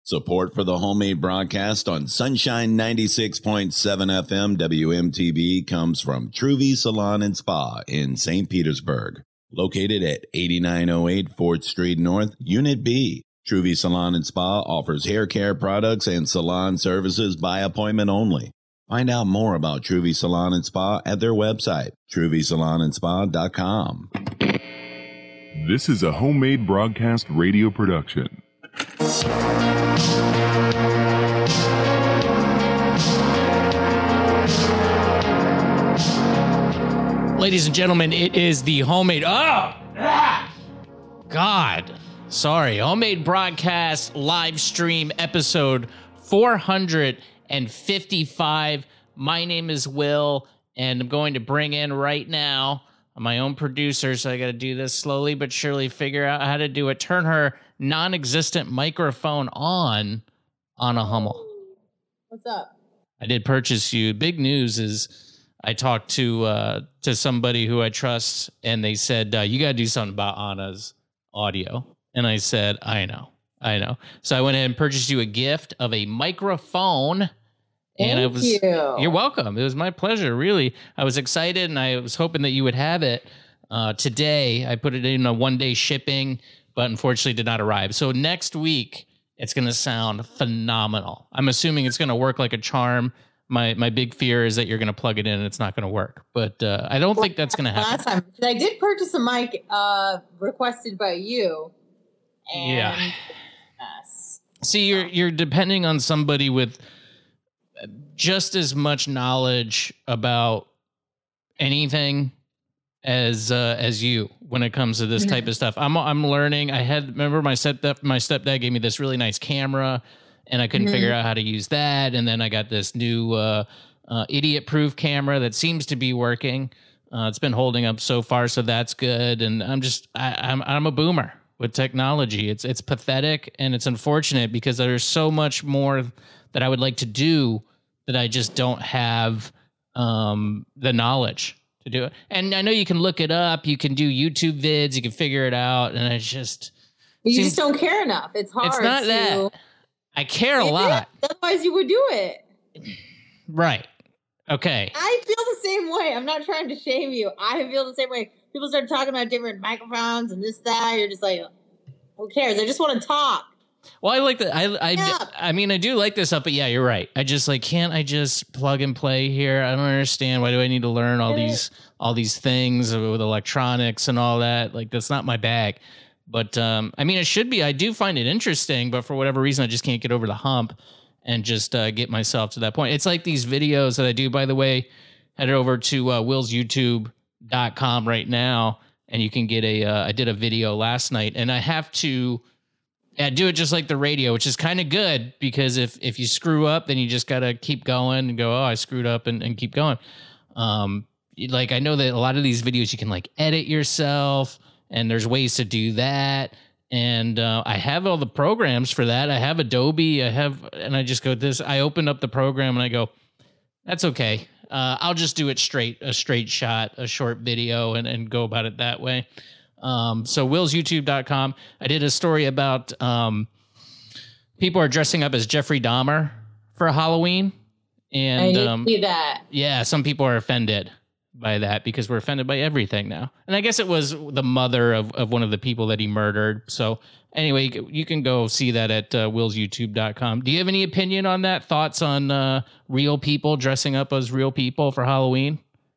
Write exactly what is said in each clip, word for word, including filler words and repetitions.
Support for the homemade broadcast on Sunshine ninety-six point seven F M W M T V comes from Truvy Salon and Spa in Saint Petersburg, located at eighty-nine oh eight fourth Street North, Unit B. Truvy Salon and Spa offers hair care products and salon services by appointment only. Find out more about Truvy Salon and Spa at their website, truvy salon and spa dot com. This is a homemade broadcast radio production. Ladies and gentlemen, it is the homemade... Oh! Ah! God. Sorry. Homemade broadcast live stream episode four hundred fifty-five. My name is Will, and I'm going to bring in right now my own producer, so I got to do this slowly but surely, figure out how to do it. Turn her non-existent microphone on on a Hummel. What's up? I did purchase you. Big news is I talked to uh, to somebody who I trust, and they said, uh, you got to do something about Anna's audio. And I said, I know, I know. So I went ahead and purchased you a gift of a microphone. And Thank I was, you. You're welcome. It was my pleasure, really. I was excited, and I was hoping that you would have it uh, today. I put it in a one-day shipping, but unfortunately did not arrive. So next week, it's going to sound phenomenal. I'm assuming it's going to work like a charm. My my big fear is that you're going to plug it in and it's not going to work. But uh, I don't well, think that's going to happen. Last time, I did purchase a mic uh, requested by you. And yeah. Yes. See, you're you're depending on somebody with just as much knowledge about anything as uh, as you when it comes to this type of stuff. I'm I'm learning. I had remember my stepdad my stepdad gave me this really nice camera, and I couldn't mm-hmm. figure out how to use that. And then I got this new uh, uh, idiot-proof camera that seems to be working. Uh, it's been holding up so far, so that's good. And I'm just I, I'm I'm a boomer with technology. It's it's pathetic and it's unfortunate because there's so much more that I would like to do that I just don't have um, the knowledge to do it. And I know you can look it up. You can do YouTube vids. You can figure it out. And it's just... You seems, just don't care enough. It's hard. It's not to, that. I care a lot. Otherwise you would do it. Right. Okay. I feel the same way. I'm not trying to shame you. I feel the same way. People start talking about different microphones and this, that. You're just like, who cares? I just want to talk. Well, I like that. I, I, yeah. I mean, I do like this stuff, but yeah, you're right. I just like, can't I just plug and play here? I don't understand. Why do I need to learn all these, all these things with electronics and all that? Like, that's not my bag. But, um, I mean, it should be. I do find it interesting, but for whatever reason, I just can't get over the hump and just uh, get myself to that point. It's like these videos that I do, by the way, head over to uh, wills youtube dot com right now, and you can get a, uh, I did a video last night, and I have to, yeah, do it just like the radio, which is kind of good because if, if you screw up, then you just got to keep going and go, oh, I screwed up and, and keep going. Um, like, I know that a lot of these videos you can like edit yourself and there's ways to do that. And uh, I have all the programs for that. I have Adobe. I have, and I just go this, I open up the program and I go, that's okay. Uh, I'll just do it straight, a straight shot, a short video and, and go about it that way. Um, so wills youtube dot com. I did a story about um, people are dressing up as Jeffrey Dahmer for Halloween. And I did um, see that. Yeah, some people are offended by that because we're offended by everything now. And I guess it was the mother of, of one of the people that he murdered. So anyway, you can go see that at uh, wills youtube dot com. Do you have any opinion on that? Thoughts on uh, real people dressing up as real people for Halloween?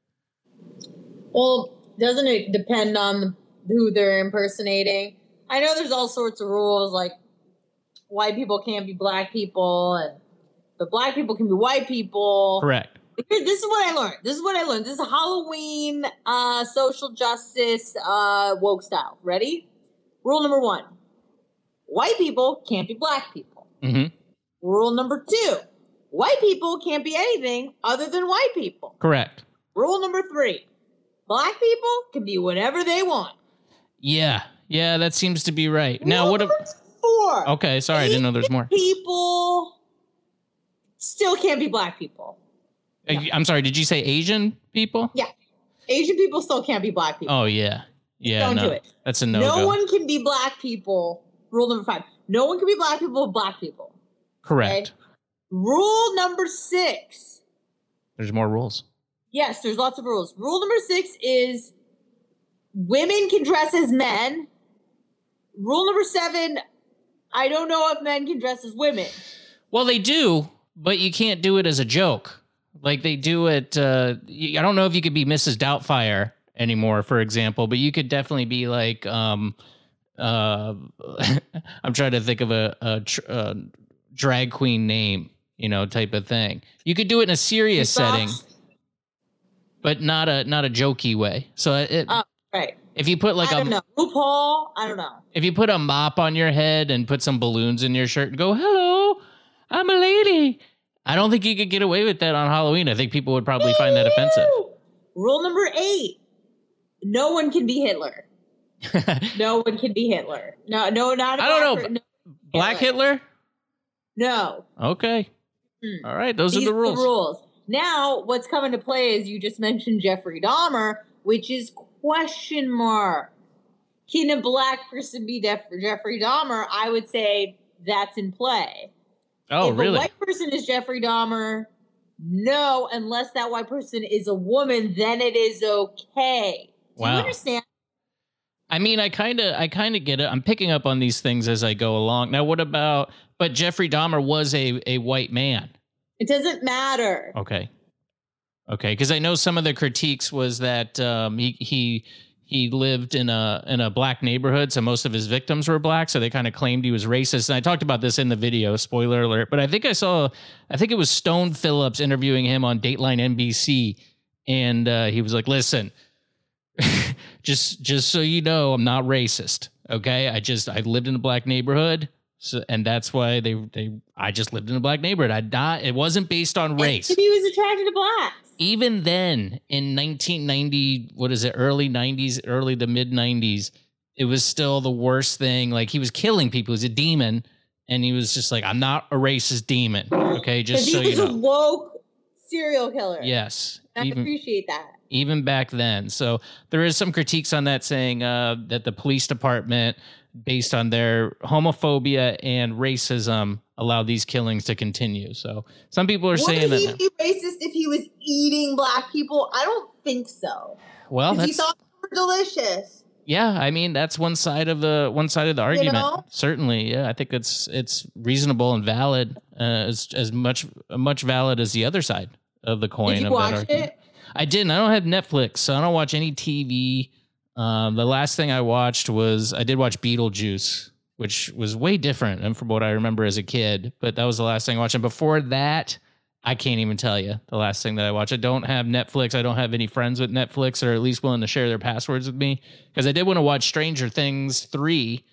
Well, doesn't it depend on who they're impersonating? I know there's all sorts of rules, like white people can't be black people, and but black people can be white people. Correct. This is what I learned. This is what I learned. This is Halloween uh, social justice uh, woke style. Ready? Rule number one. White people can't be black people. Mm-hmm. Rule number two. White people can't be anything other than white people. Correct. Rule number three. Black people can be whatever they want. Yeah. Yeah, that seems to be right. Rule now, what number a- four. Okay, sorry, I didn't know there's more. People still can't be black people. No. I'm sorry, did you say Asian people? Yeah. Asian people still can't be black people. Oh, yeah. Yeah, Don't no. do it. That's a no-go. No one can be black people. Rule number five. No one can be black people with black people. Correct. Okay? Rule number six. There's more rules. Yes, there's lots of rules. Rule number six is women can dress as men. Rule number seven, I don't know if men can dress as women. Well, they do, but you can't do it as a joke. Like they do it. Uh, I don't know if you could be Missus Doubtfire anymore, for example, but you could definitely be like, um, uh, I'm trying to think of a, a, tr- a drag queen name, you know, type of thing. You could do it in a serious setting, but not a not a jokey way. So it, uh, right. If you put like I don't a know. RuPaul, I don't know. If you put a mop on your head and put some balloons in your shirt and go, "Hello, I'm a lady," I don't think you could get away with that on Halloween. I think people would probably find that offensive. Rule number eight: no one can be Hitler. No one can be Hitler. No, no, not. A I don't black know. Per- no, Black Hitler? No. Okay. Hmm. All right. Those These are the rules. The rules. Now, what's coming to play is you just mentioned Jeffrey Dahmer, which is question mark. Can a black person be Def- Jeffrey Dahmer? I would say that's in play. Oh, if really? If a white person is Jeffrey Dahmer, no, unless that white person is a woman, then it is okay. Do wow. you understand? I mean, I kind of, I kind of get it. I'm picking up on these things as I go along. Now, what about? But Jeffrey Dahmer was a a white man. It doesn't matter. Okay. Okay, because I know some of the critiques was that um, he he he lived in a in a black neighborhood, so most of his victims were black, so they kind of claimed he was racist. And I talked about this in the video, spoiler alert. But I think I saw, I think it was Stone Phillips interviewing him on Dateline N B C, and uh, he was like, "Listen, just just so you know, I'm not racist. Okay, I just I lived in a black neighborhood." So, and that's why they they I just lived in a black neighborhood. I not it wasn't based on race. And he was attracted to blacks. Even then, in nineteen ninety, what is it, early nineties, early to mid nineties, it was still the worst thing. Like he was killing people. He was a demon, and he was just like, "I'm not a racist demon." Okay, just so you know. He was a woke serial killer. Yes, I even, appreciate that. Even back then, so there is some critiques on that, saying uh, that the police department, based on their homophobia and racism, allow these killings to continue. So some people are saying that. Would he be racist if he was eating black people? I don't think so. Well, that's, he thought they were delicious. Yeah, I mean that's one side of the one side of the argument. You know? Certainly, yeah, I think it's it's reasonable and valid, uh, as as much much valid as the other side of the coin. Did you of watch that argument. it? I didn't. I don't have Netflix, so I don't watch any T V. Um, the last thing I watched was I did watch Beetlejuice, which was way different than from what I remember as a kid. But that was the last thing I watched. And before that, I can't even tell you the last thing that I watched. I don't have Netflix. I don't have any friends with Netflix or at least willing to share their passwords with me, because I did want to watch Stranger Things three,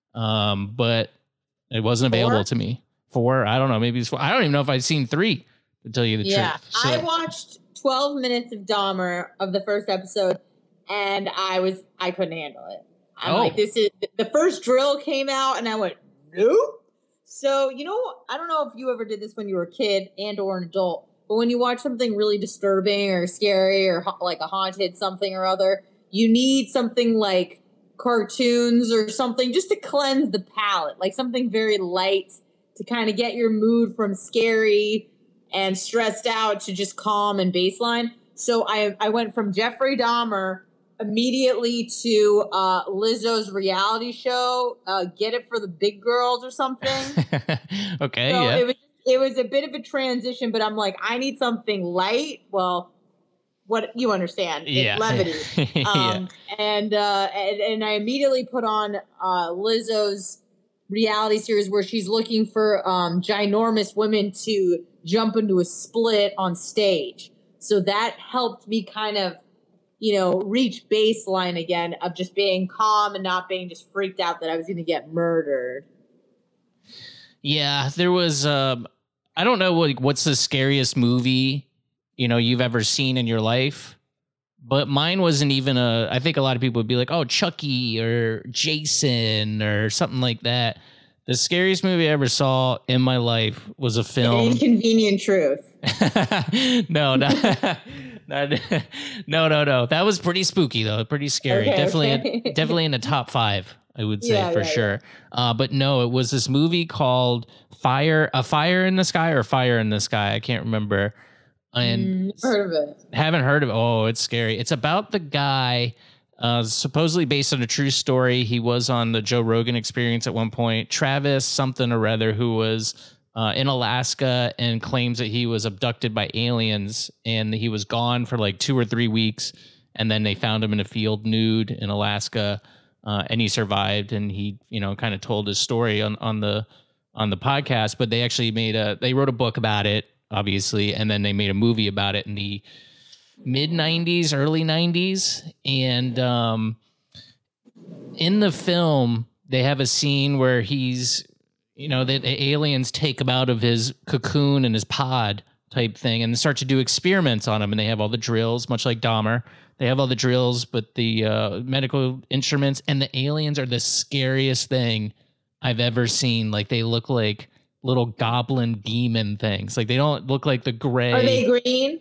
um, but it wasn't available Four? to me. Four? I don't know. Maybe it's four. I don't even know if I've seen three, to tell you the yeah, truth. So, I watched twelve minutes of Dahmer of the first episode, and I was I couldn't handle it. I'm Oh. like, this is the first drill came out, and I went, nope. So you know, I don't know if you ever did this when you were a kid and or an adult, but when you watch something really disturbing or scary or ha- like a haunted something or other, you need something like cartoons or something just to cleanse the palate, like something very light to kind of get your mood from scary and stressed out to just calm and baseline. So I I went from Jeffrey Dahmer immediately to uh, Lizzo's reality show, uh, Get It for the Big Girls or something. okay, So yeah. it was it was a bit of a transition, but I'm like, I need something light. Well, what you understand, it's Yeah. levity. Yeah. Um, and, uh, and and I immediately put on uh, Lizzo's reality series where she's looking for um, ginormous women to jump into a split on stage. So that helped me kind of, you know, reach baseline again of just being calm and not being just freaked out that I was going to get murdered. Yeah, there was. Um, I don't know what what's the scariest movie you know you've ever seen in your life, but mine wasn't even a. I think a lot of people would be like, "Oh, Chucky or Jason or something like that." The scariest movie I ever saw in my life was a film. Inconvenient Truth. no, no, no, no, no, no. That was pretty spooky though. Pretty scary. Okay, definitely, okay. definitely in the top five I would say Yeah, for yeah, sure. yeah. Uh, but no, it was this movie called Fire, A Fire in the Sky or Fire in the Sky. I can't remember. And Mm, heard of it. Haven't heard of it. Oh, it's scary. It's about the guy, uh, supposedly based on a true story. He was on the Joe Rogan Experience at one point. Travis something or other, who was uh, in Alaska and claims that he was abducted by aliens, and he was gone for like two or three weeks. And then they found him in a field nude in Alaska, uh, and he survived. And he, you know, kind of told his story on, on the on the podcast. But they actually made a they wrote a book about it, obviously, and then they made a movie about it in the mid nineties, early nineties. And um, in the film, they have a scene where he's, you know, the, the aliens take him out of his cocoon and his pod type thing and start to do experiments on him. And they have all the drills, much like Dahmer. They have all the drills, but the uh, medical instruments, and the aliens are the scariest thing I've ever seen. Like, they look like little goblin demon things. Like, they don't look like the gray. Are they green?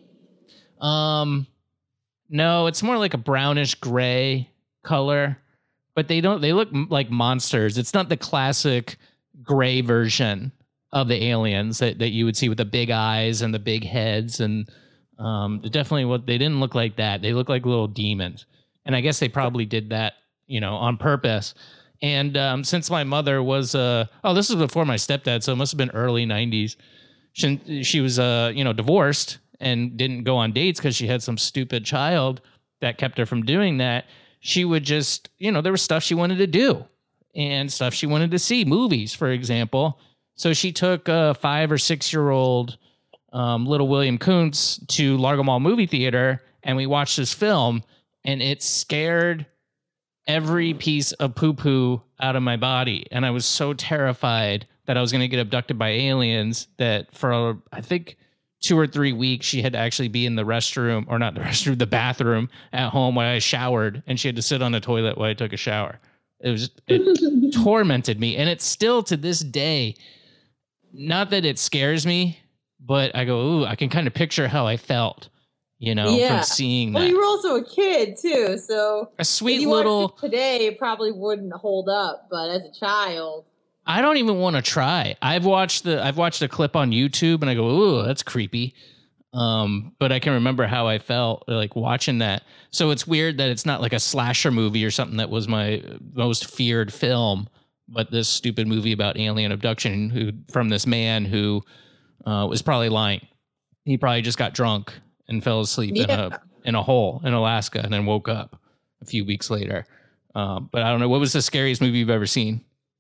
Um, no, it's more like a brownish gray color, but they don't, they look m- like monsters. It's not the classic gray version of the aliens that, that you would see with the big eyes and the big heads. And um, definitely what they didn't look like that. They look like little demons. And I guess they probably did that, you know, on purpose. And um, since my mother was, uh, oh, this was before my stepdad, so it must have been early nineties. She, she was, uh, you know, divorced and didn't go on dates because she had some stupid child that kept her from doing that. She would just, you know, there was stuff she wanted to do and stuff she wanted to see, movies, for example. So she took a five or six year old um, little William Kuntz to Largo Mall movie theater, and we watched this film, and it scared every piece of poo poo out of my body. And I was so terrified that I was going to get abducted by aliens that for, I think, two or three weeks, she had to actually be in the restroom, or not the restroom, the bathroom at home while I showered, and she had to sit on the toilet while I took a shower. It was, it tormented me. And it's still to this day, not that it scares me, but I go, ooh, I can kind of picture how I felt, you know, Yeah. from seeing that. Well, you were also a kid too, so A sweet if you little, watched it today, it probably wouldn't hold up, but as a child, I don't even want to try. I've watched the I've watched a clip on YouTube and I go, ooh, that's creepy. Um, but I can remember how I felt like watching that. So it's weird that it's not like a slasher movie or something that was my most feared film, but this stupid movie about alien abduction who from this man who uh, was probably lying. He probably just got drunk and fell asleep yeah. in a in a hole in Alaska and then woke up a few weeks later. Um, but I don't know, what was the scariest movie you've ever seen?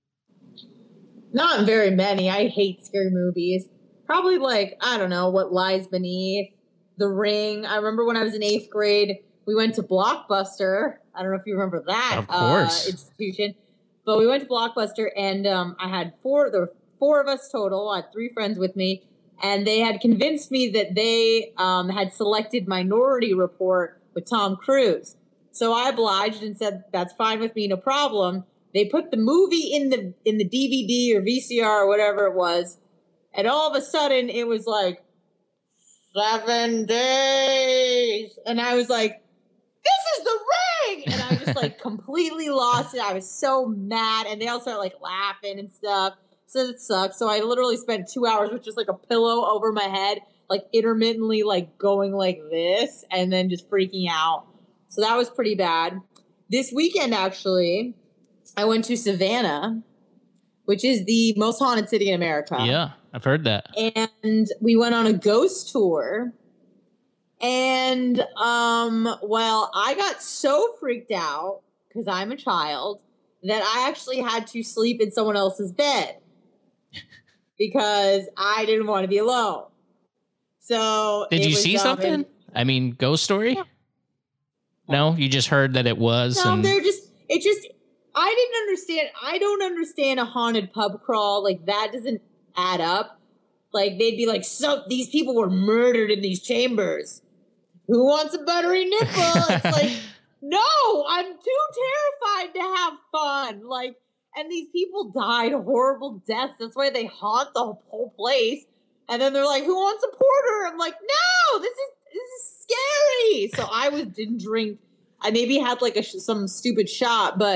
Not very many. I hate scary movies. Probably like, I don't know, What Lies Beneath, The Ring. I remember when I was in eighth grade, we went to Blockbuster. I don't know if you remember that Of course. Uh, institution. But we went to Blockbuster, and um, I had four, there were four of us total. I had three friends with me. And they had convinced me that they um, had selected Minority Report with Tom Cruise. So I obliged and said, that's fine with me, no problem. They put the movie in the in the D V D or V C R or whatever it was, and all of a sudden it was like seven days, and I was like, "This is the ring!" And I just like completely lost it. I was so mad, and they all started like laughing and stuff. So it sucked. So I literally spent two hours with just like a pillow over my head, like intermittently like going like this, and then just freaking out. So that was pretty bad. This weekend, actually, I went to Savannah, which is the most haunted city in America. Yeah, I've heard that. And we went on a ghost tour. And, um, well, I got so freaked out because I'm a child that I actually had to sleep in someone else's bed because I didn't want to be alone. So did it you was, see um, something? it- I mean, ghost story? Yeah. No, you just heard that it was. No, and they're just, it just, I didn't understand. I don't understand a haunted pub crawl. Like, that doesn't add up. Like, they'd be like, so these people were murdered in these chambers. Who wants a buttery nipple? It's like, no, I'm too terrified to have fun. Like, and these people died horrible deaths. That's why they haunt the whole place. And then they're like, who wants a porter? I'm like, no, this is, this is scary. So I was, didn't drink. I maybe had like a, some stupid shot, but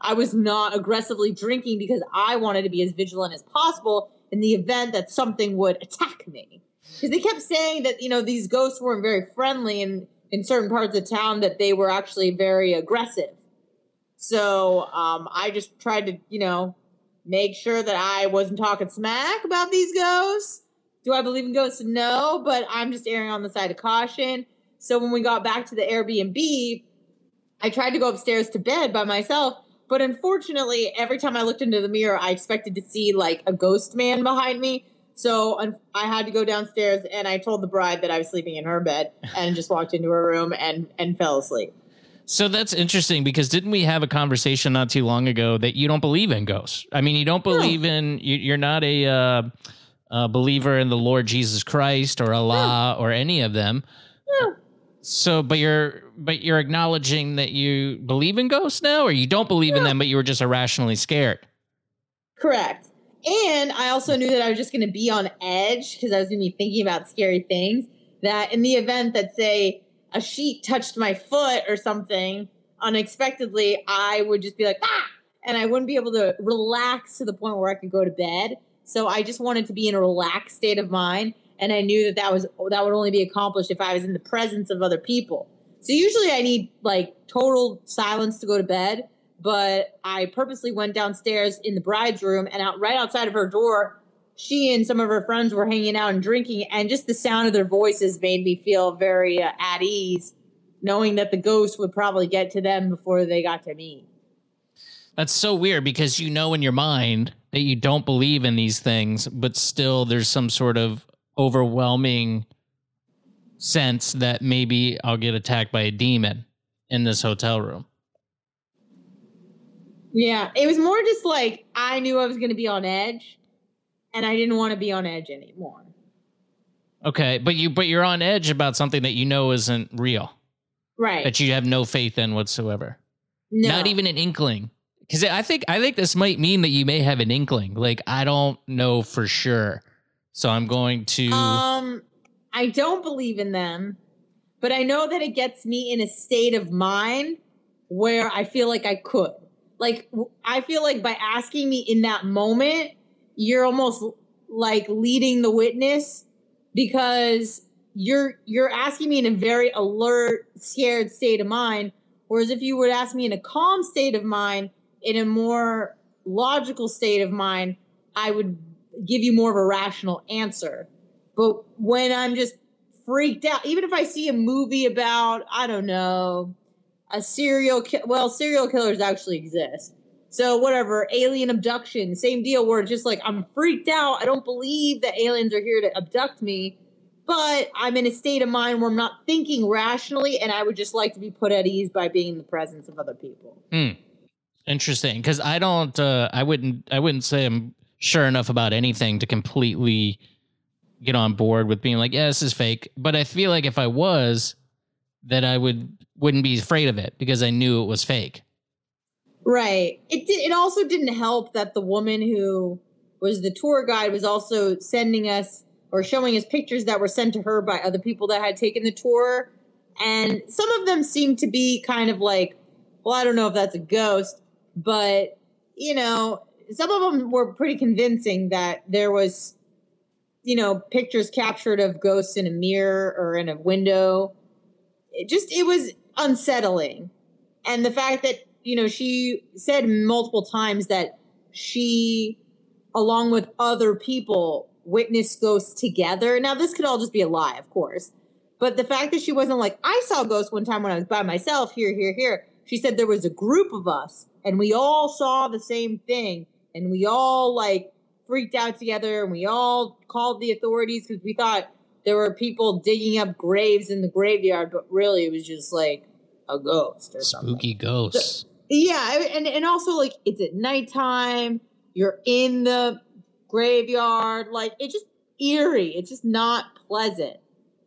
I was not aggressively drinking because I wanted to be as vigilant as possible in the event that something would attack me. Because they kept saying that, you know, these ghosts weren't very friendly, and in certain parts of town that they were actually very aggressive. So um, I just tried to, you know, make sure that I wasn't talking smack about these ghosts. Do I believe in ghosts? No, but I'm just erring on the side of caution. So when we got back to the Airbnb, I tried to go upstairs to bed by myself. But unfortunately, every time I looked into the mirror, I expected to see like a ghost man behind me. So um, I had to go downstairs, and I told the bride that I was sleeping in her bed and just walked into her room and, and fell asleep. So that's interesting, because didn't we have a conversation not too long ago that you don't believe in ghosts? I mean, you don't believe no. in, you, you're not a, uh, a believer in the Lord Jesus Christ or Allah no. or any of them. No. So, but you're but you're acknowledging that you believe in ghosts now, or you don't believe no. in them, but you were just irrationally scared. Correct. And I also knew that I was just going to be on edge because I was going to be thinking about scary things. That in the event that, say, a sheet touched my foot or something unexpectedly, I would just be like, ah, and I wouldn't be able to relax to the point where I could go to bed. So I just wanted to be in a relaxed state of mind. And I knew that that was, that would only be accomplished if I was in the presence of other people. So usually I need like total silence to go to bed, but I purposely went downstairs in the bride's room, and out right outside of her door, she and some of her friends were hanging out and drinking, and just the sound of their voices made me feel very uh, at ease, knowing that the ghost would probably get to them before they got to me. That's so weird, because you know in your mind that you don't believe in these things, but still there's some sort of overwhelming sense that maybe I'll get attacked by a demon in this hotel room. Yeah, it was more just like I knew I was going to be on edge, and I didn't want to be on edge anymore. Okay, but you but you're on edge about something that you know isn't real. Right. That you have no faith in whatsoever. No. Not even an inkling. Because I think I think this might mean that you may have an inkling. Like, I don't know for sure. So I'm going to... Um, I don't believe in them, but I know that it gets me in a state of mind where I feel like I could. Like, I feel like by asking me in that moment, you're almost like leading the witness, because you're you're asking me in a very alert, scared state of mind. Whereas if you would ask me in a calm state of mind, in a more logical state of mind, I would give you more of a rational answer. But when I'm just freaked out, even if I see a movie about, I don't know, a serial ki- well, serial killers actually exist. So whatever, alien abduction, same deal, where it's just like I'm freaked out. I don't believe that aliens are here to abduct me, but I'm in a state of mind where I'm not thinking rationally, and I would just like to be put at ease by being in the presence of other people. Hmm. Interesting, because I don't, uh, I wouldn't, I wouldn't say I'm sure enough about anything to completely get on board with being like, yeah, this is fake. But I feel like if I was, that I would wouldn't be afraid of it because I knew it was fake. Right. It did, it also didn't help that the woman who was the tour guide was also sending us or showing us pictures that were sent to her by other people that had taken the tour. And some of them seemed to be kind of like, well, I don't know if that's a ghost, but, you know, some of them were pretty convincing that there was, you know, pictures captured of ghosts in a mirror or in a window. It just, it was unsettling. And the fact that, you know, she said multiple times that she, along with other people, witnessed ghosts together. Now, this could all just be a lie, of course. But the fact that she wasn't like, I saw ghosts one time when I was by myself, here, here, here. She said there was a group of us, and we all saw the same thing. And we all, like, freaked out together, and we all called the authorities because we thought there were people digging up graves in the graveyard, but really it was just, like, a ghost or something. Spooky ghosts. So, yeah, and, and also, like, it's at nighttime, you're in the graveyard, like, it's just eerie. It's just not pleasant.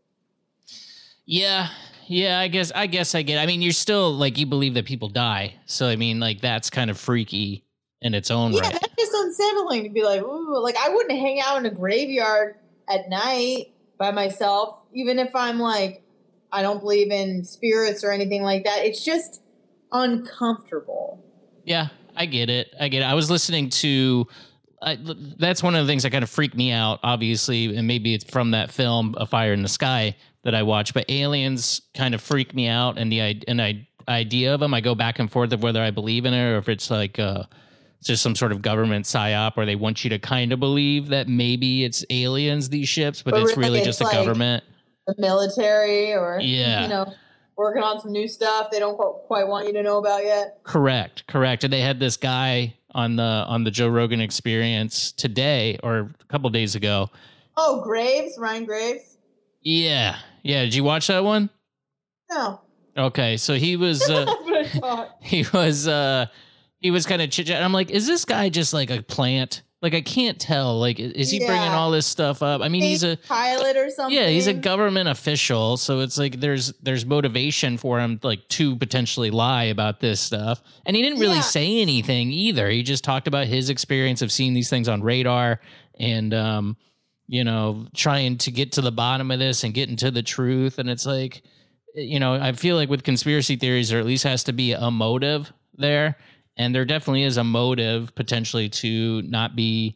Yeah, yeah, I guess, I guess I get it. I mean, you're still, like, you believe that people die, so, I mean, like, that's kind of freaky in its own yeah, right. Yeah, that's just unsettling to be like, ooh, like, I wouldn't hang out in a graveyard at night by myself, even if I'm, like, I don't believe in spirits or anything like that. It's just uncomfortable. Yeah, I get it. I get it. I was listening to. I, that's one of the things that kind of freaked me out, obviously, and maybe it's from that film, A Fire in the Sky, that I watched. But aliens kind of freak me out, and the and I idea of them, I go back and forth of whether I believe in it or if it's like uh, just some sort of government psyop, or they want you to kind of believe that maybe it's aliens, these ships, but, but it's really, really just it's the like government, the military, or yeah, you know. Working on some new stuff they don't quite want you to know about yet. Correct, correct. And they had this guy on the on the Joe Rogan Experience today or a couple days ago. Oh, Graves, Ryan Graves. Yeah, yeah. Did you watch that one? No. Okay, so he was. Uh, That's what I thought. He was. Uh, he was kind of chit chat. I'm like, is this guy just like a plant? Like, I can't tell. Like, is he yeah. bringing all this stuff up? I mean, Fake he's a pilot or something. Yeah, he's a government official, so it's like there's there's motivation for him, like, to potentially lie about this stuff. And he didn't really yeah. say anything either. He just talked about his experience of seeing these things on radar and, um, you know, trying to get to the bottom of this and get into the truth. And it's like, you know, I feel like with conspiracy theories, there at least has to be a motive there. And there definitely is a motive potentially to not be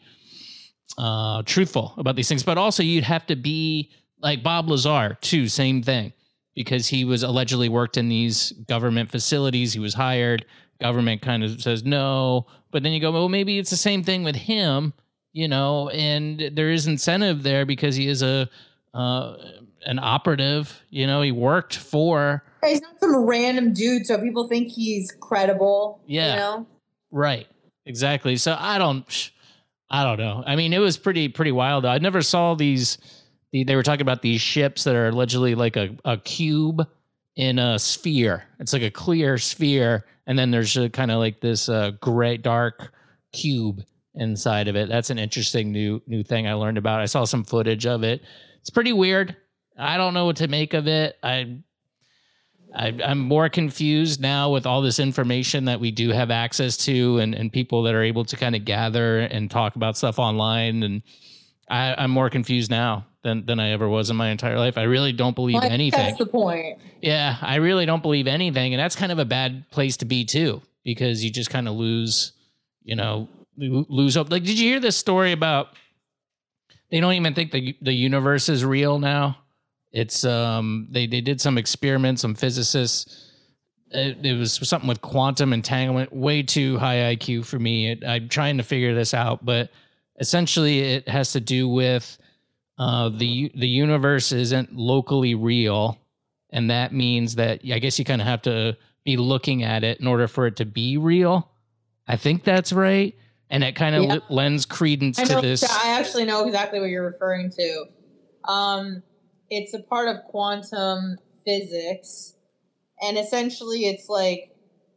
uh, truthful about these things. But also you'd have to be like Bob Lazar, too. Same thing, because he was allegedly worked in these government facilities. He was hired. Government kind of says no. But then you go, well, maybe it's the same thing with him, you know, and there is incentive there because he is a uh, an operative. You know, he worked for... He's not some random dude, so people think he's credible. Yeah, you know? Right. Exactly. So I don't, I don't know. I mean, it was pretty, pretty wild. I never saw these. The, they were talking about these ships that are allegedly like a, a cube in a sphere. It's like a clear sphere, and then there's a kind of like this uh, gray, dark cube inside of it. That's an interesting new new thing I learned about. I saw some footage of it. It's pretty weird. I don't know what to make of it. I. I, I'm more confused now with all this information that we do have access to, and, and people that are able to kind of gather and talk about stuff online. And I, I'm more confused now than, than I ever was in my entire life. I really don't believe well, anything. That's the point. Yeah, I really don't believe anything. And that's kind of a bad place to be too, because you just kind of lose, you know, lose hope. Like, did you hear this story about, they don't even think the the universe is real now? It's um they, they did some experiments, some physicists. It, it was something with quantum entanglement, way too high I Q for me. It, I'm trying to figure this out, but essentially it has to do with uh, the the universe isn't locally real, and that means that I guess you kind of have to be looking at it in order for it to be real. I think that's right, and it kind of yeah. l- lends credence I to know, this. I actually know exactly what you're referring to. Um. It's a part of quantum physics, and essentially it's like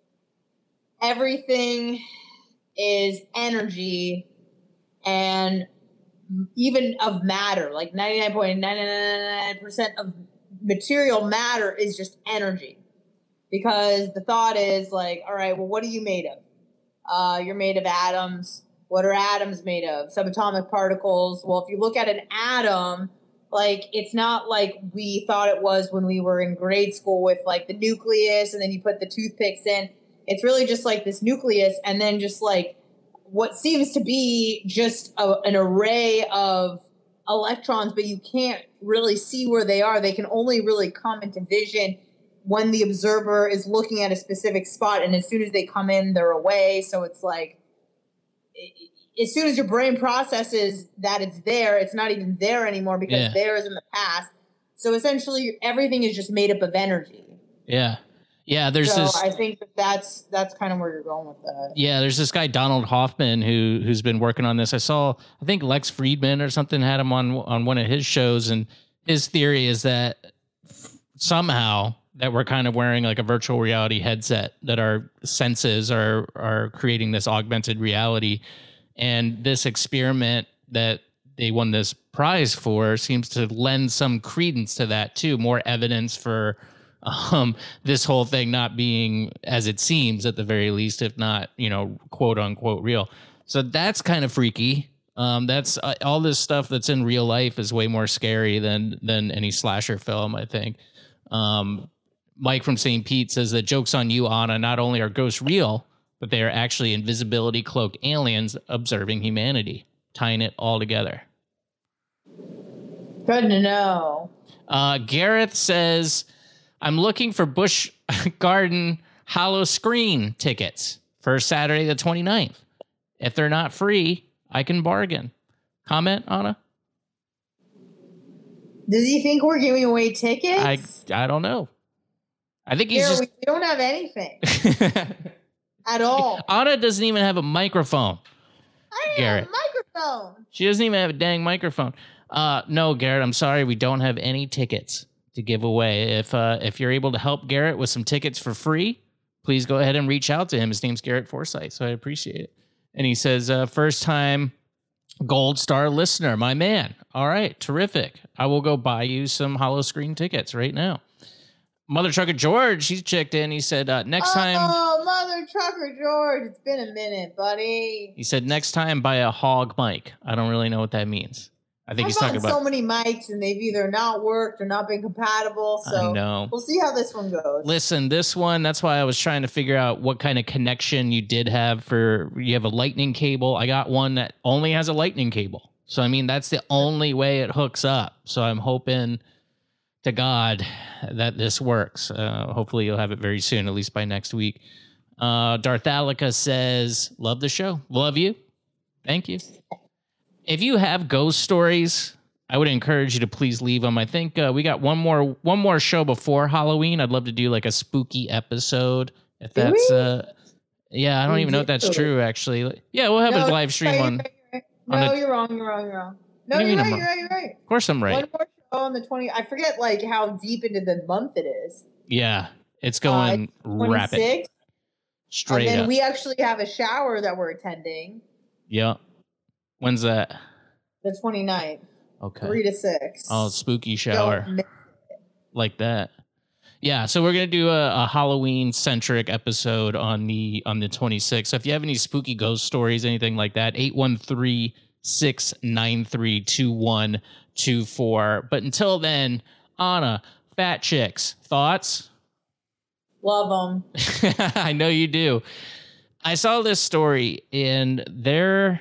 everything is energy, and even of matter, like ninety-nine point nine nine nine percent of material matter is just energy. Because the thought is like, all right, well, what are you made of? Uh, you're made of atoms. What are atoms made of? Subatomic particles. Well, if you look at an atom, like, it's not like we thought it was when we were in grade school with, like, the nucleus and then you put the toothpicks in. It's really just, like, this nucleus and then just, like, what seems to be just a, an array of electrons, but you can't really see where they are. They can only really come into vision when the observer is looking at a specific spot, and as soon as they come in, they're away. So it's like... It, as soon as your brain processes that it's there, it's not even there anymore because yeah. there is in the past. So essentially, everything is just made up of energy. Yeah, yeah. There's so this. I think that that's that's kind of where you're going with that. Yeah, there's this guy Donald Hoffman who who's been working on this. I saw, I think Lex Friedman or something had him on on one of his shows, and his theory is that somehow that we're kind of wearing like a virtual reality headset, that our senses are are creating this augmented reality. And this experiment that they won this prize for seems to lend some credence to that too. More evidence for um, this whole thing not being as it seems, at the very least, if not, you know, quote unquote real. So that's kind of freaky. Um, that's uh, all this stuff that's in real life is way more scary than than any slasher film, I think. Um, Mike from Saint Pete says that jokes on you, Anna. Not only are ghosts real, but they are actually invisibility cloaked aliens observing humanity, tying it all together. Good to know. Uh, Gareth says, I'm looking for Busch Garden Hollow Screen tickets for Saturday the twenty-ninth. If they're not free, I can bargain. Comment, Anna? Does he think we're giving away tickets? I I don't know. I think he's Here, just... we don't have anything. At all. Anna doesn't even have a microphone. I don't Garrett. have a microphone. She doesn't even have a dang microphone. Uh, no, Garrett, I'm sorry. We don't have any tickets to give away. If uh, if you're able to help Garrett with some tickets for free, please go ahead and reach out to him. His name's Garrett Forsythe, so I appreciate it. And he says, uh, first time Gold Star listener, my man. All right, terrific. I will go buy you some hollow screen tickets right now. Mother Trucker George, he's checked in. He said, uh, next oh, time... Oh, Mother Trucker George, it's been a minute, buddy. He said, next time, buy a hog mic. I don't really know what that means. I think I've he's talking about... so many mics, and they've either not worked or not been compatible, so I know. We'll see how this one goes. Listen, this one, that's why I was trying to figure out what kind of connection you did have for... You have a lightning cable. I got one that only has a lightning cable. So, I mean, that's the only way it hooks up. So, I'm hoping to God that this works. Uh, hopefully, you'll have it very soon, at least by next week. Uh, Darthalica says, love the show. Love you. Thank you. If you have ghost stories, I would encourage you to please leave them. I think uh, we got one more one more show before Halloween. I'd love to do like a spooky episode. If that's uh, yeah, I don't we even know if that's true. Actually, yeah, we'll have no, a live stream right, on. Right, right. on no, the, you're wrong. You're wrong. You're wrong. No, you're right, you're right. You're right. Of course, I'm right. One more show on the twentieth. I forget like how deep into the month it is. Yeah, it's going uh, rapid. Straight and then up. We actually have a shower that we're attending. Yeah. When's that? The twenty-ninth. Okay. Three to six. Oh, spooky shower. Like that. Yeah, so we're gonna do a, a Halloween centric episode on the on the twenty-sixth. So if you have any spooky ghost stories, anything like that, eight one three, six nine three, two one two four. But until then, Anna, Fat Chicks, thoughts? Love them. I know you do. I saw this story, and they're...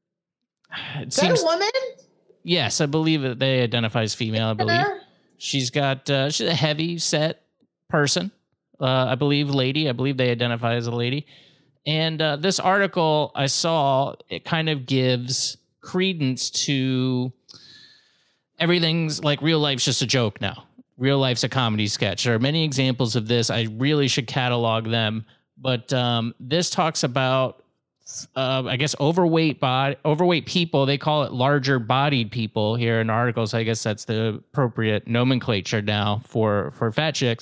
It Is that seems, a woman? Yes, I believe that they identify as female. I believe she's got uh, she's a heavy set person. Uh, I believe lady. I believe they identify as a lady. And uh, this article I saw, it kind of gives credence to everything's like real life's just a joke now. Real life's a comedy sketch. There are many examples of this. I really should catalog them. But um, this talks about, uh, I guess, overweight body, overweight people. They call it larger bodied people here in articles. I guess that's the appropriate nomenclature now for, for fat chicks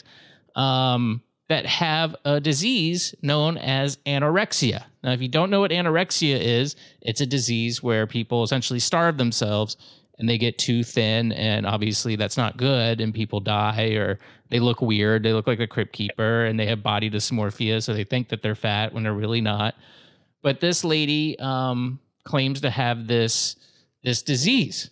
um, that have a disease known as anorexia. Now, if you don't know what anorexia is, it's a disease where people essentially starve themselves and they get too thin, and obviously that's not good, and people die, or they look weird. They look like a crypt keeper, and they have body dysmorphia, so they think that they're fat when they're really not. But this lady um, claims to have this this disease,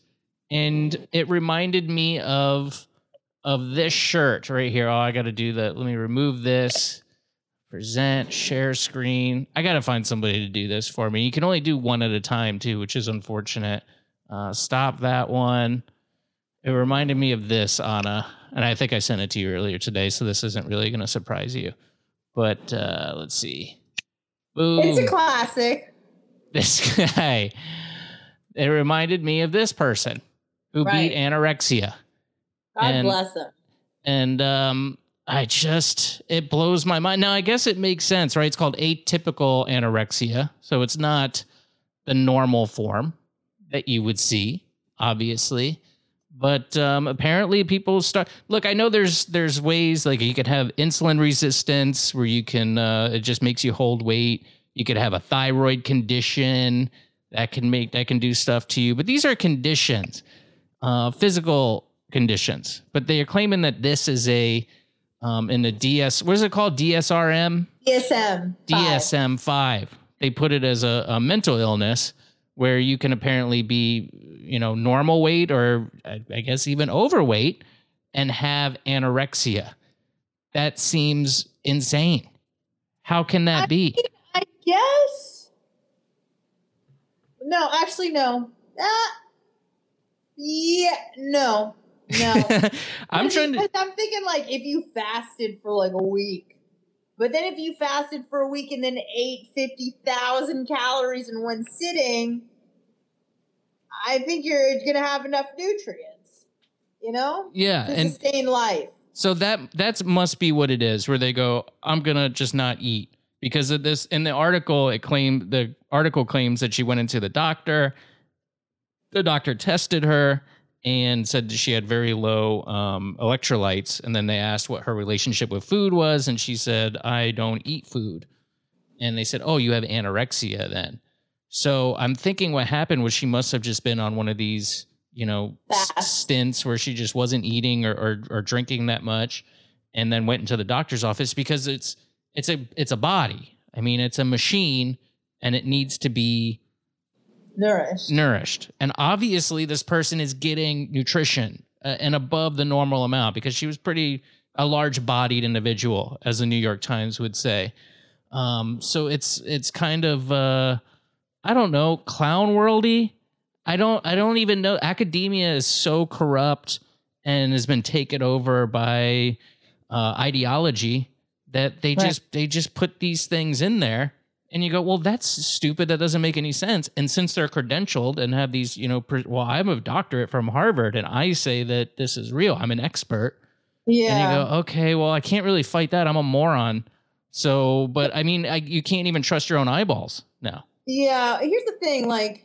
and it reminded me of of this shirt right here. Oh, I got to do that. Let me remove this. Present, share screen. I got to find somebody to do this for me. You can only do one at a time, too, which is unfortunate. Uh, stop that one. It reminded me of this, Anna, and I think I sent it to you earlier today, so this isn't really going to surprise you. But uh, let's see. Boom. It's a classic. This guy. It reminded me of this person who Right. beat anorexia. God And- bless him. And um, I just, it blows my mind. Now, I guess it makes sense, right? It's called atypical anorexia, so it's not the normal form that you would see, obviously. But um, apparently people start... Look, I know there's there's ways, like you could have insulin resistance where you can... Uh, it just makes you hold weight. You could have a thyroid condition that can make that can do stuff to you. But these are conditions, uh, physical conditions. But they are claiming that this is a... Um, in the D S... What is it called? D S R M? D S M. D S M five. They put it as a, a mental illness where you can apparently be, you know, normal weight or I, I guess even overweight and have anorexia. That seems insane. How can that I be? Mean, I guess. No, actually, no. Ah, yeah, no, no. I'm trying to. I'm thinking like if you fasted for like a week, but then if you fasted for a week and then ate fifty thousand calories in one sitting, I think you're gonna have enough nutrients. You know? Yeah, to and sustain life. So that that's must be what it is, where they go, I'm gonna just not eat because of this. In the article, it claimed the article claims that she went into the doctor. The doctor tested her and said that she had very low um, electrolytes. And then they asked what her relationship with food was, and she said, "I don't eat food." And they said, "Oh, you have anorexia then." So I'm thinking what happened was she must have just been on one of these, you know, s- stints where she just wasn't eating or, or or drinking that much, and then went into the doctor's office because it's it's a it's a body. I mean, it's a machine, and it needs to be nourished. Nourished, and obviously, this person is getting nutrition uh, and above the normal amount because she was pretty a large-bodied individual, as the New York Times would say. Um, so it's it's kind of uh, I don't know, clown worldy. I don't I don't even know. Academia is so corrupt and has been taken over by uh, ideology that they Right. just they just put these things in there, and you go, well, that's stupid. That doesn't make any sense. And since they're credentialed and have these, you know, pre- well, I'm a doctorate from Harvard, and I say that this is real. I'm an expert. Yeah. And you go, okay, well, I can't really fight that. I'm a moron. So, but I mean, I, you can't even trust your own eyeballs now. Yeah. Here's the thing, like.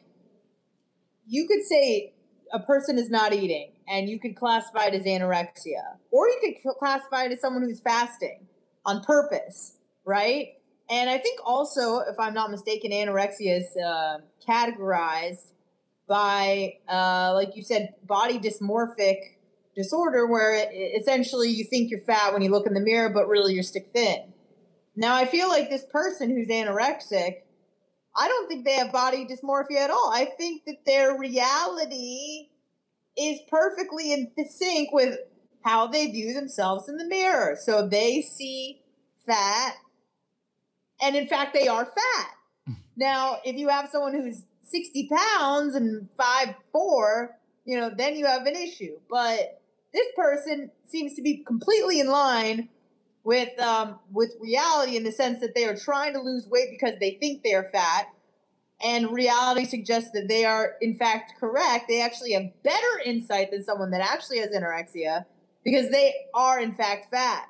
You could say a person is not eating, and you could classify it as anorexia, or you could classify it as someone who's fasting on purpose, right? And I think also, if I'm not mistaken, anorexia is uh, categorized by, uh, like you said, body dysmorphic disorder, where it, essentially you think you're fat when you look in the mirror, but really you're stick thin. Now, I feel like this person who's anorexic, I don't think they have body dysmorphia at all. I think that their reality is perfectly in sync with how they view themselves in the mirror. So they see fat, and in fact, they are fat. Now, if you have someone who's sixty pounds and five foot four, you know, then you have an issue. But this person seems to be completely in line with um, with reality, in the sense that they are trying to lose weight because they think they are fat, and reality suggests that they are in fact correct. They actually have better insight than someone that actually has anorexia because they are in fact fat.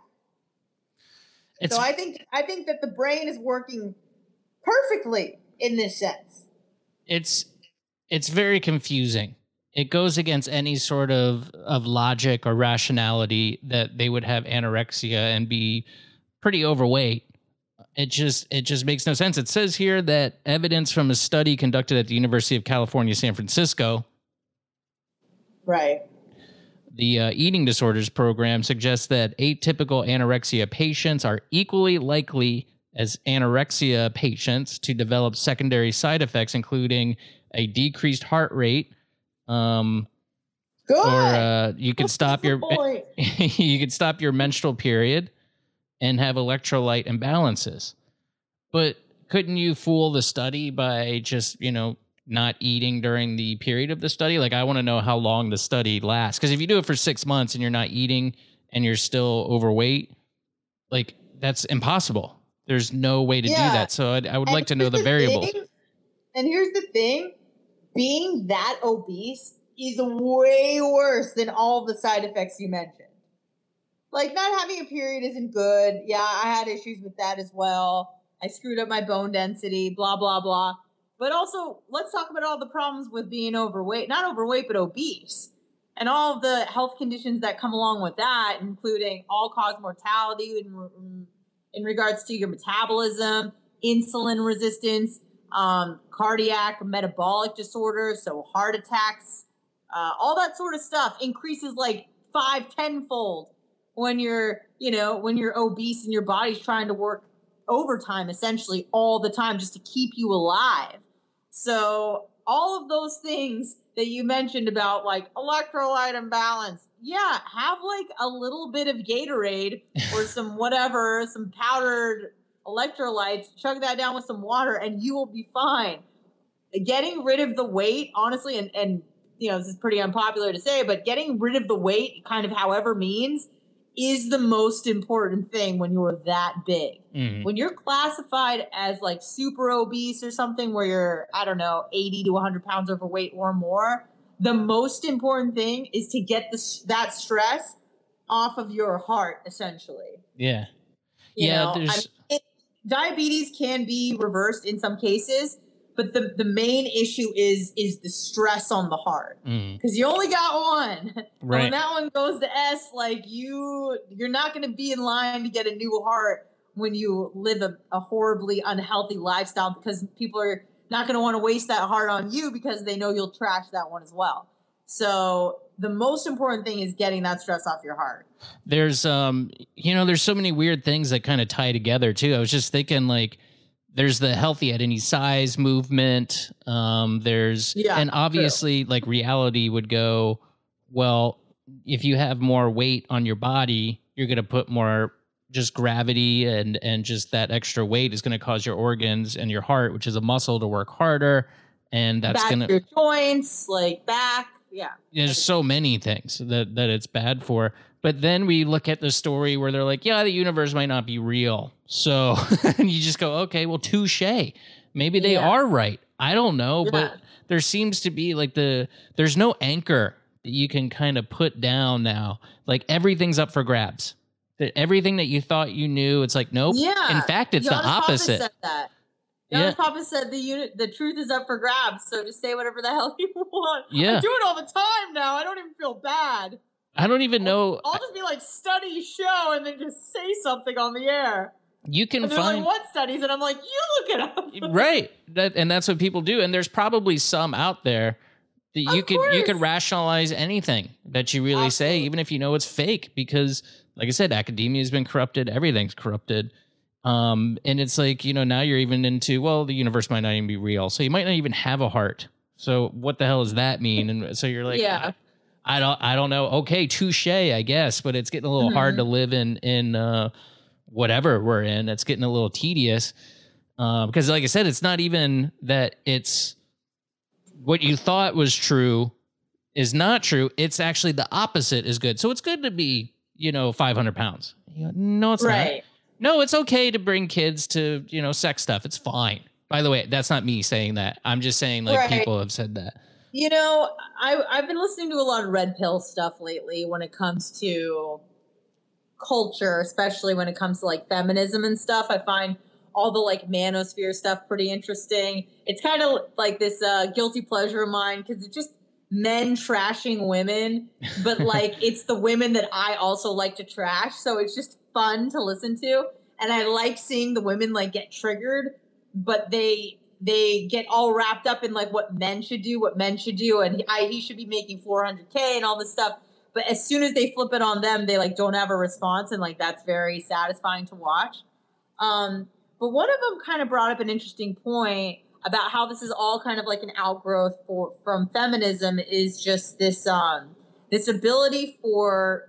It's, so I think I think that the brain is working perfectly in this sense. It's it's very confusing. It goes against any sort of, of logic or rationality that they would have anorexia and be pretty overweight. It just it just makes no sense. It says here that evidence from a study conducted at the University of California, San Francisco, right, the uh, eating disorders program suggests that atypical anorexia patients are equally likely as anorexia patients to develop secondary side effects, including a decreased heart rate. Um, Good. Or uh, you could What's stop the your point? you could stop your menstrual period and have electrolyte imbalances. But couldn't you fool the study by just, you know, not eating during the period of the study? Like, I want to know how long the study lasts. Because if you do it for six months and you're not eating and you're still overweight, like, that's impossible. There's no way to Yeah. do that. So I'd, I would And like to know here's the variables. thing- and here's the thing. Being that obese is way worse than all the side effects you mentioned. Like, not having a period isn't good. Yeah, I had issues with that as well. I screwed up my bone density, blah, blah, blah. But also, let's talk about all the problems with being overweight. Not overweight, but obese. And all of the health conditions that come along with that, including all-cause mortality in, in regards to your metabolism, insulin resistance, um, cardiac, metabolic disorders, so heart attacks, uh, all that sort of stuff increases like five, tenfold when you're, you know, when you're obese and your body's trying to work overtime essentially all the time just to keep you alive. So all of those things that you mentioned about like electrolyte imbalance, yeah, have like a little bit of Gatorade or some whatever, some powdered electrolytes, chug that down with some water, and you will be fine. Getting rid of the weight, honestly, and, and you know, this is pretty unpopular to say, but getting rid of the weight, kind of however means, is the most important thing when you're that big. Mm-hmm. When you're classified as like super obese or something where you're, I don't know, eighty to one hundred pounds overweight or more, the most important thing is to get the, that stress off of your heart, essentially. Yeah. You yeah. know, There's... I mean, it, diabetes can be reversed in some cases, but the, the main issue is is the stress on the heart, because mm. you only got one. Right. When that one goes to S, like you, you're not going to be in line to get a new heart when you live a, a horribly unhealthy lifestyle, because people are not going to want to waste that heart on you because they know you'll trash that one as well. So the most important thing is getting that stress off your heart. There's, um, you know, there's so many weird things that kind of tie together too. I was just thinking, like, there's the healthy at any size movement. Um, there's, yeah, and obviously true. Like reality would go, well, if you have more weight on your body, you're going to put more just gravity, and, and just that extra weight is going to cause your organs and your heart, which is a muscle, to work harder. And that's going to your joints, like back. Yeah. There's so many things that, that it's bad for. But then we look at the story where they're like, yeah, the universe might not be real. So and you just go, okay, well, touche. Maybe they yeah. are right. I don't know. Yeah. But there seems to be like the, there's no anchor that you can kind of put down now. Like everything's up for grabs. That everything that you thought you knew, it's like, nope. Yeah. In fact, it's Giannis the opposite. Papa said that. Giannis yeah. Papa said the unit, the truth is up for grabs. So just say whatever the hell you want. Yeah. I do it all the time now. I don't even feel bad. I don't even know. I'll, I'll just be like, study show, and then just say something on the air. You can and find like, what studies, and I'm like, you look it up. Right, that, and that's what people do. And there's probably some out there that you of could course. you could rationalize anything that you really Absolutely. say, even if you know it's fake, because, like I said, academia has been corrupted. Everything's corrupted. Um, and it's like, you know, now you're even into, well, the universe might not even be real, so you might not even have a heart. So what the hell does that mean? And so you're like, yeah. I don't, I don't know. Okay, touche, I guess, but it's getting a little mm-hmm. hard to live in, in uh, whatever we're in. It's getting a little tedious uh, because, like I said, it's not even that it's what you thought was true is not true. It's actually the opposite is good. So it's good to be, you know, five hundred pounds. You know, no, it's right. not. No, it's okay to bring kids to, you know, sex stuff. It's fine. By the way, that's not me saying that. I'm just saying, like, right. people have said that. You know, I, I've been listening to a lot of red pill stuff lately when it comes to culture, especially when it comes to like feminism and stuff. I find all the like manosphere stuff pretty interesting. It's kind of like this uh, guilty pleasure of mine, because it's just men trashing women, but like it's the women that I also like to trash. So it's just fun to listen to. And I like seeing the women like get triggered, but they... they get all wrapped up in like what men should do, what men should do. And he, I, he should be making four hundred K and all this stuff. But as soon as they flip it on them, they like don't have a response. And like, that's very satisfying to watch. Um, but one of them kind of brought up an interesting point about how this is all kind of like an outgrowth for, from feminism, is just this, um, this ability for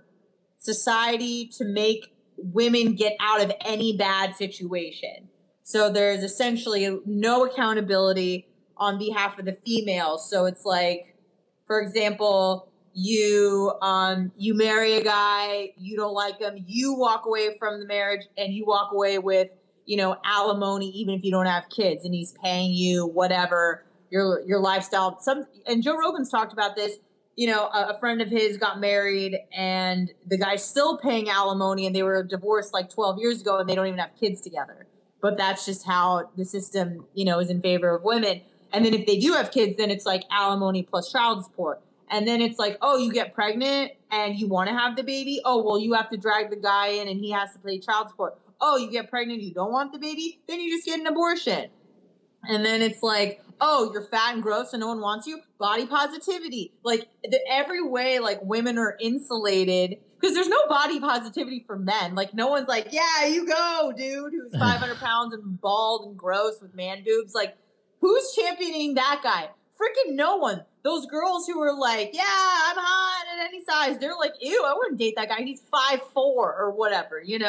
society to make women get out of any bad situation. So there's essentially no accountability on behalf of the females. So it's like, for example, you um, you marry a guy, you don't like him, you walk away from the marriage, and you walk away with, you know, alimony, even if you don't have kids, and he's paying you whatever your your lifestyle. Some and Joe Rogan's talked about this. You know, a, a friend of his got married, and the guy's still paying alimony, and they were divorced like twelve years ago, and they don't even have kids together. But that's just how the system, you know, is in favor of women. And then if they do have kids, then it's like alimony plus child support. And then it's like, oh, you get pregnant and you want to have the baby. Oh, well, you have to drag the guy in and he has to pay child support. Oh, you get pregnant, you don't want the baby, then you just get an abortion. And then it's like, oh, you're fat and gross and no one wants you. Body positivity. Like the, every way, like women are insulated. Because there's no body positivity for men. Like, no one's like, yeah, you go, dude, who's five hundred pounds and bald and gross with man boobs. Like, who's championing that guy? Freaking no one. Those girls who are like, yeah, I'm hot at any size. They're like, ew, I wouldn't date that guy. He's five foot four or whatever, you know?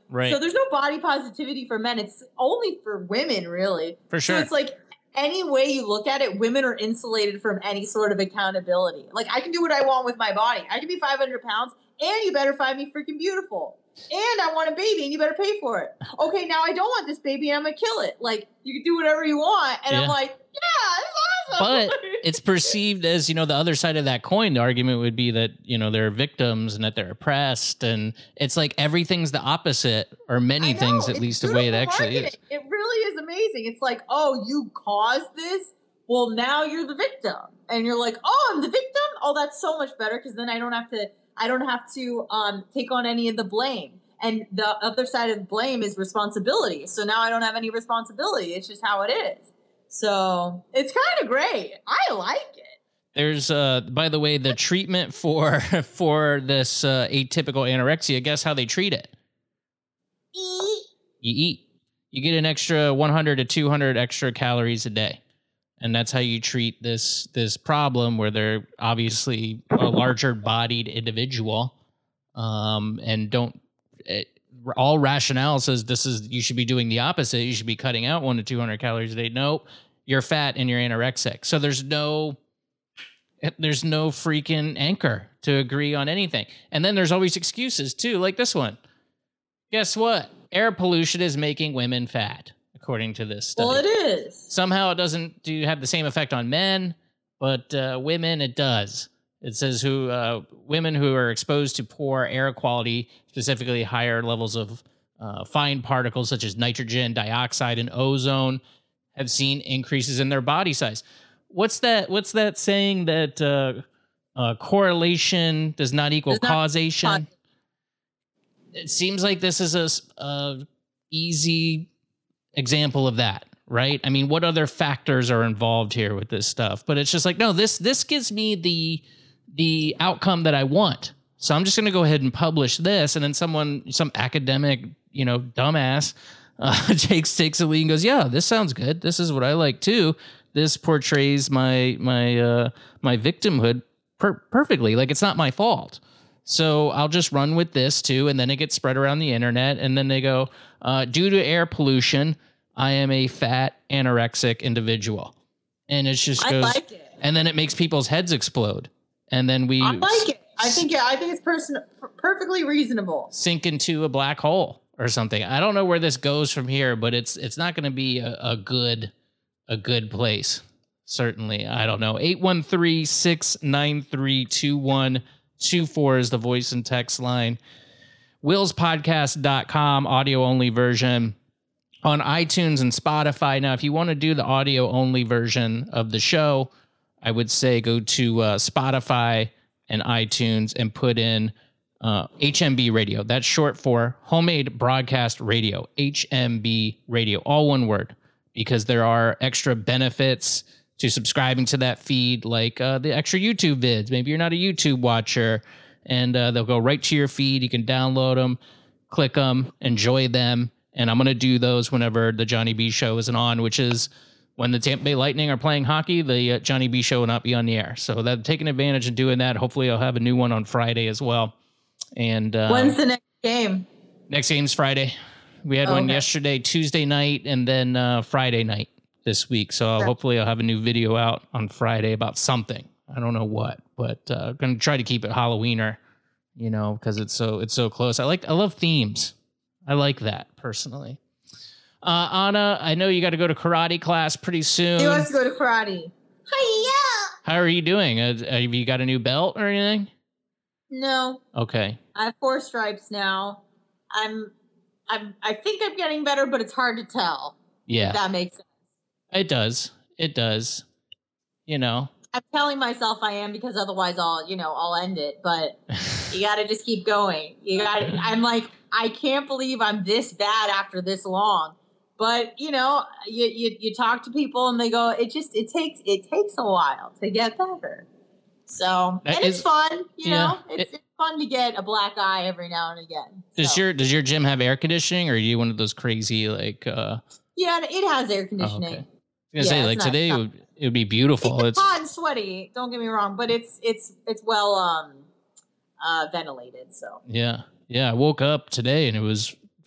Right. So there's no body positivity for men. It's only for women, really. For sure. So it's like any way you look at it, women are insulated from any sort of accountability. Like I can do what I want with my body. I can be five hundred pounds and you better find me freaking beautiful. And I want a baby and you better pay for it. Okay, now I don't want this baby and I'm going to kill it. Like you can do whatever you want. And yeah. I'm like, yeah, it's awesome. But it's perceived as, you know, the other side of that coin. The argument would be that, you know, they're victims and that they're oppressed. And it's like everything's the opposite, or many know, things, at least the way it actually marketing. is. It really is amazing. It's like, oh, you caused this? Well, now you're the victim. And you're like, oh, I'm the victim? Oh, that's so much better because then I don't have to, I don't have to um, take on any of the blame. And the other side of the blame is responsibility. So now I don't have any responsibility. It's just how it is. So it's kind of great. I like it. There's, uh, by the way, the treatment for for this uh, atypical anorexia. Guess how they treat it? Eat. You eat. You get an extra one hundred to two hundred extra calories a day, and that's how you treat this this problem where they're obviously a larger bodied individual, um, and don't. It, all rationale says this is you should be doing the opposite. You should be cutting out one to two hundred calories a day. Nope, you're fat and you're anorexic. So there's no. There's no freaking anchor to agree on anything. And then there's always excuses too, like this one. Guess what? Air pollution is making women fat, according to this study. Well, it is. Somehow it doesn't do have the same effect on men, but uh, women it does. It says who uh, women who are exposed to poor air quality, specifically higher levels of uh, fine particles such as nitrogen dioxide and ozone, have seen increases in their body size. What's that? What's that saying that uh, uh, correlation does not equal Does not causation? cause- It seems like this is a, a easy example of that, right? I mean, what other factors are involved here with this stuff? But it's just like, no, this this gives me the the outcome that I want. So I'm just going to go ahead and publish this, and then someone, some academic, you know, dumbass, uh, takes takes a lead and goes, yeah, this sounds good. This is what I like too. This portrays my my uh, my victimhood per- perfectly. Like it's not my fault. So I'll just run with this too, and then it gets spread around the internet, and then they go, uh, due to air pollution, I am a fat anorexic individual, and it just I goes, like it. and then it makes people's heads explode, and then we I like it. I think yeah, I think it's person perfectly reasonable. Sink into a black hole or something. I don't know where this goes from here, but it's it's not going to be a, a good. A good place, certainly. I don't know. eight one three, six nine three, two one two four is the voice and text line. wills podcast dot com, audio only version on iTunes and Spotify. Now, if you want to do the audio only version of the show, I would say go to uh, Spotify and iTunes and put in uh, H M B Radio. That's short for Homemade Broadcast Radio, H M B Radio, all one word. Because there are extra benefits to subscribing to that feed, like uh, the extra YouTube vids. Maybe you're not a YouTube watcher, and uh, they'll go right to your feed. You can download them, click them, enjoy them. And I'm going to do those whenever the Johnny B Show isn't on, which is when the Tampa Bay Lightning are playing hockey, the uh, Johnny B Show will not be on the air. So that taking advantage of doing that. Hopefully I'll have a new one on Friday as well. And uh, when's the next game? Next game's Friday. We had Oh, one okay. yesterday, Tuesday night, and then uh, Friday night this week. So I'll, Sure. hopefully I'll have a new video out on Friday about something. I don't know what, but uh, I'm going to try to keep it Halloweener, you know, because it's so it's so close. I like I love themes. I like that personally. Uh, Anna, I know you got to go to karate class pretty soon. He wants to go to karate. Hiya! How are you doing? Uh, have you got a new belt or anything? No, Okay. I have four stripes now. I'm, I'm, I think I'm getting better, but it's hard to tell. Yeah, If that makes sense. it does. It does. You know. I'm telling myself I am because otherwise I'll, you know, I'll end it. But you got to just keep going. You got. I'm like, I can't believe I'm this bad after this long. But you know, you, you you talk to people and they go, it just it takes it takes a while to get better. So That and is- it's fun, you yeah, know, it's, it- it's fun to get a black eye every now and again. Does So, your does your gym have air conditioning, or are you one of those crazy like? uh yeah, it has air oh, conditioning. okay. I was gonna Yeah, say it's like not- today it not- would, it would be beautiful. It's It's hot and sweaty. Don't get me wrong, but it's it's it's well um uh ventilated. So yeah yeah. I woke up today and it was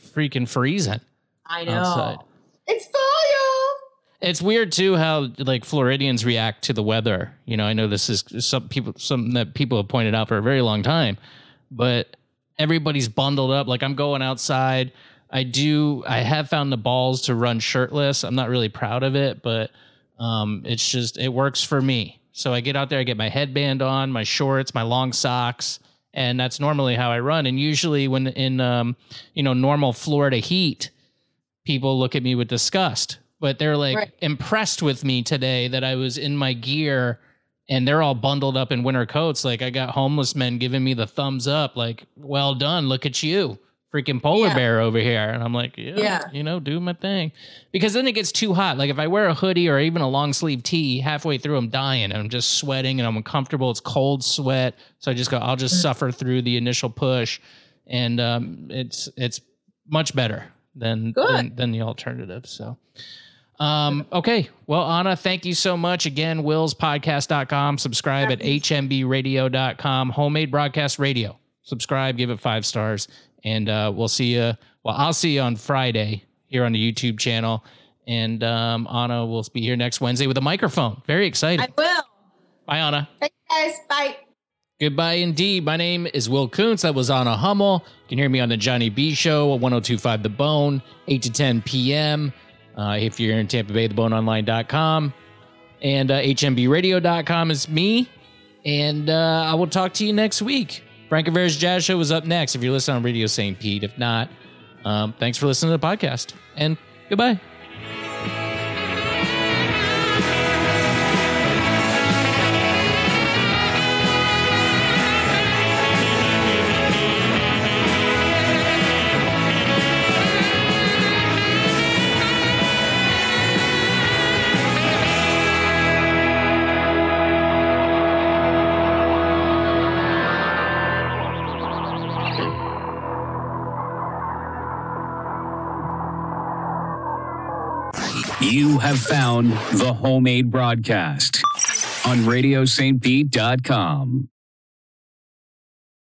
freaking freezing. I know. Outside. It's fall. It's weird too how like Floridians react to the weather. You know, I know this is some people something that people have pointed out for a very long time, but everybody's bundled up. Like I'm going outside. I do. I have found the balls to run shirtless. I'm not really proud of it, but um, it's just it works for me. So I get out there, I get my headband on, my shorts, my long socks, and that's normally how I run. And usually when in, um, you know, normal Florida heat, people look at me with disgust, but they're like right. impressed with me today that I was in my gear and they're all bundled up in winter coats. Like I got homeless men giving me the thumbs up, like, well done. Look at you. Freaking polar yeah. bear over here. And I'm like, yeah, yeah, you know, do my thing. Because then it gets too hot. Like if I wear a hoodie or even a long sleeve tee, halfway through I'm dying and I'm just sweating and I'm uncomfortable. It's cold sweat. So I just go, I'll just mm-hmm. suffer through the initial push. And um, it's it's much better than, than than the alternative. So um, okay. Well, Anna, thank you so much. Again, wills podcast dot com. Subscribe at h m b radio dot com. Homemade Broadcast Radio. Subscribe, give it five stars. And uh, we'll see you. Well, I'll see you on Friday here on the YouTube channel. And um, Anna will be here next Wednesday with a microphone. Very excited. I will. Bye, Anna. Thanks, guys. Bye. Goodbye, indeed. My name is Will Kuntz. That was Anna Hummel. You can hear me on the Johnny B Show at one oh two point five The Bone, eight to ten p.m. Uh, if you're in Tampa Bay, the bone online dot com. And uh, h m b radio dot com is me. And uh, I will talk to you next week. Frank Rivera's Jazz Show is up next if you're listening on Radio Saint Pete. If not, um, thanks for listening to the podcast. And goodbye. You have found the Homemade Broadcast on radio saint pete dot com.